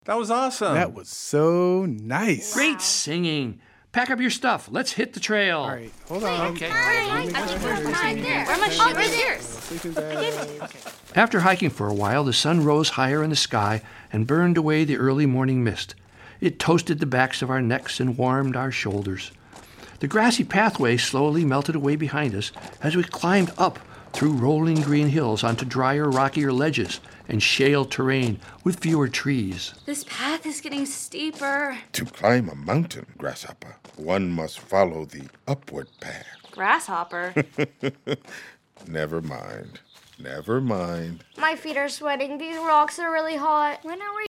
That was awesome. That was so nice. Great singing. Pack up your stuff. Let's hit the trail. All right, hold on. Okay. Where are my shoes? Where's yours? Sleeping bag. After hiking for a while, the sun rose higher in the sky and burned away the early morning mist. It toasted the backs of our necks and warmed our shoulders. The grassy pathway slowly melted away behind us as we climbed up through rolling green hills onto drier, rockier ledges and shale terrain with fewer trees. This path is getting steeper. To climb a mountain, Grasshopper, one must follow the upward path. Grasshopper. Never mind. Never mind. My feet are sweating. These rocks are really hot. When are we